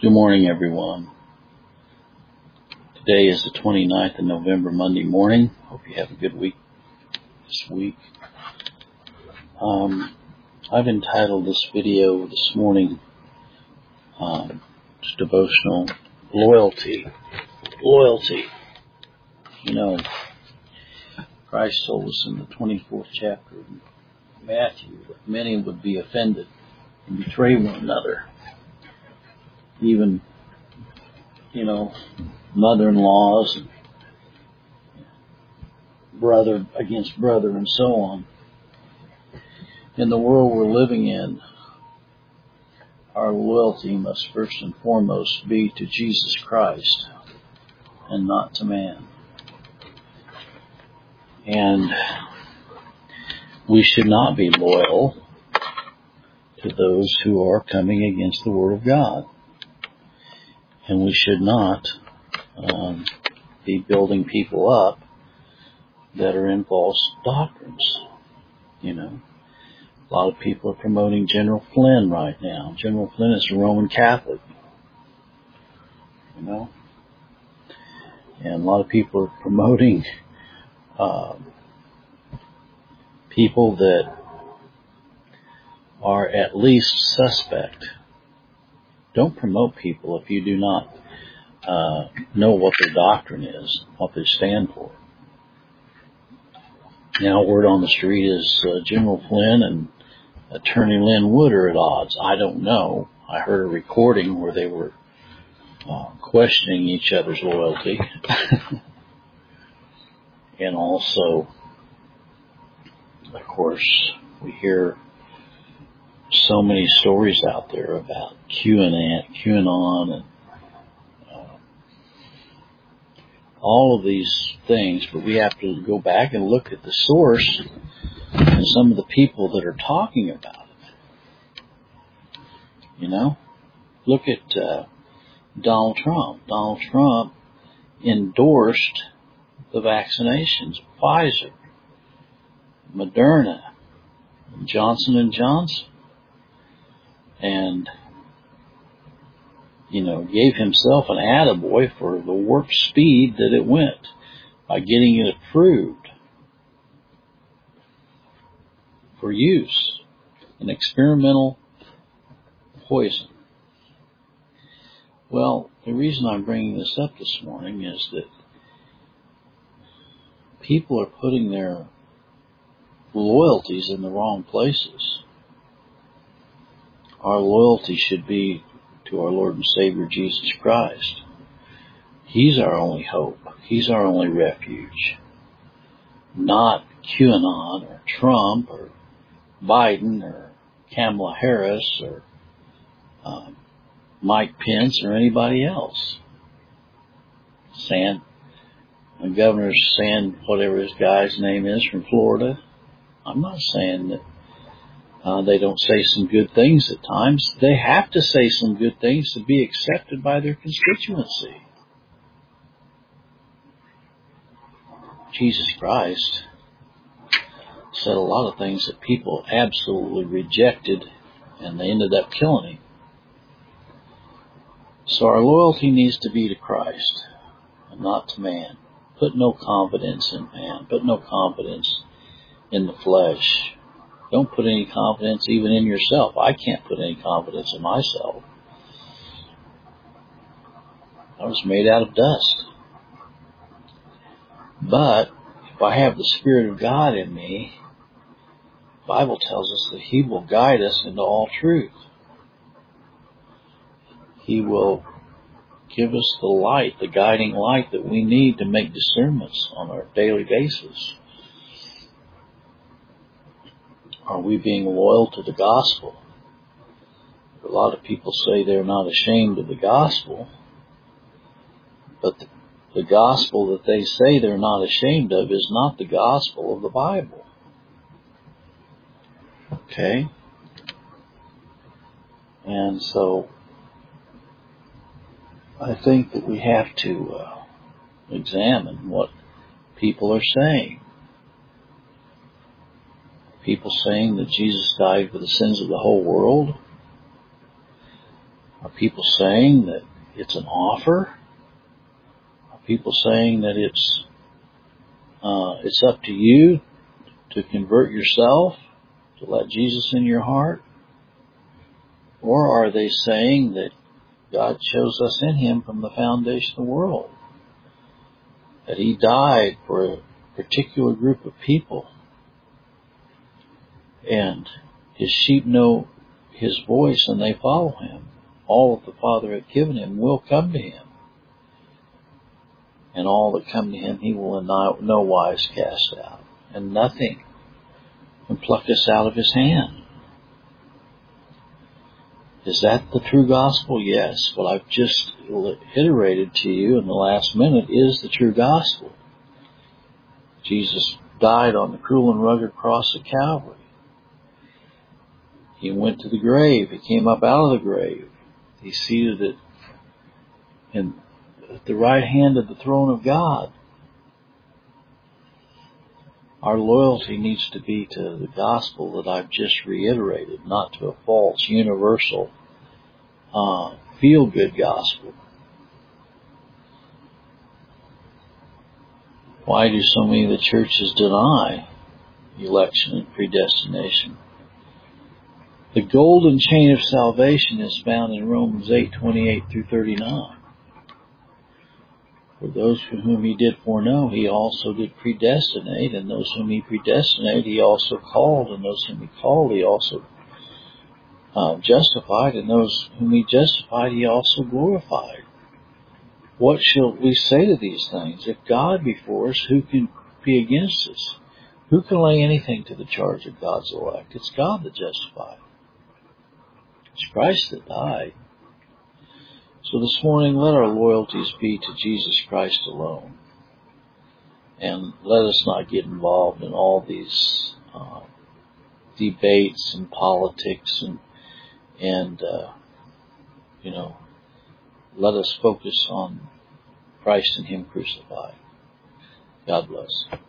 Good morning, everyone. Today is the 29th of November, Monday morning. Hope you have a good week this week. I've entitled this video this morning, just devotional, Loyalty. Loyalty. You know, Christ told us in the 24th chapter of Matthew that many would be offended and betray one another. Even, mother-in-laws and brother against brother and so on. In the world we're living in, our loyalty must first and foremost be to Jesus Christ and not to man. And we should not be loyal to those who are coming against the Word of God. And we should not be building people up that are in false doctrines. A lot of people are promoting General Flynn right now. General Flynn is a Roman Catholic. And a lot of people are promoting people that are at least suspect. Don't promote people if you do not know what their doctrine is, what they stand for. Now, word on the street is General Flynn and Attorney Lynn Wood are at odds. I don't know. I heard a recording where they were questioning each other's loyalty. And also, of course, we hear so many stories out there about QAnon and all of these things, but we have to go back and look at the source and some of the people that are talking about it. Look at Donald Trump. Donald Trump endorsed the vaccinations, Pfizer, Moderna, Johnson & Johnson, and gave himself an attaboy for the warp speed that it went by getting it approved for use, an experimental poison. Well, the reason I'm bringing this up this morning is that people are putting their loyalties in the wrong places. Our loyalty should be to our Lord and Savior Jesus Christ. He's our only hope. He's our only refuge. Not QAnon or Trump or Biden or Kamala Harris or Mike Pence or anybody else. Governor whatever his guy's name is from Florida. I'm not saying that they don't say some good things at times. They have to say some good things to be accepted by their constituency. Jesus Christ said a lot of things that people absolutely rejected, and they ended up killing him. So our loyalty needs to be to Christ and not to man. Put no confidence in man. Put no confidence in the flesh. Don't put any confidence even in yourself. I can't put any confidence in myself. I was made out of dust. But if I have the Spirit of God in me, the Bible tells us that He will guide us into all truth. He will give us the light, the guiding light that we need to make discernments on our daily basis. Are we being loyal to the gospel? A lot of people say they're not ashamed of the gospel, but the gospel that they say they're not ashamed of is not the gospel of the Bible. Okay? And so I think that we have to examine what people are saying. People saying that Jesus died for the sins of the whole world. Are people saying that it's an offer? Are people saying that it's up to you to convert yourself, to let Jesus in your heart? Or are they saying that God chose us in Him from the foundation of the world? That He died for a particular group of people. And His sheep know His voice and they follow Him. All that the Father hath given Him will come to Him. And all that come to Him He will in no wise cast out. And nothing can pluck us out of His hand. Is that the true gospel? Yes. What I've just iterated to you in the last minute is the true gospel. Jesus died on the cruel and rugged cross of Calvary. He went to the grave. He came up out of the grave. He's seated at the right hand of the throne of God. Our loyalty needs to be to the gospel that I've just reiterated, not to a false, universal, feel-good gospel. Why do so many of the churches deny election and predestination? The golden chain of salvation is found in Romans 8:28 through 39. For those whom He did foreknow, He also did predestinate, and those whom He predestinated, He also called, and those whom He called, He also justified, and those whom He justified, He also glorified. What shall we say to these things? If God be for us, who can be against us? Who can lay anything to the charge of God's elect? It's God that justified. It's Christ that died. So this morning, let our loyalties be to Jesus Christ alone. And let us not get involved in all these debates and politics and let us focus on Christ and Him crucified. God bless.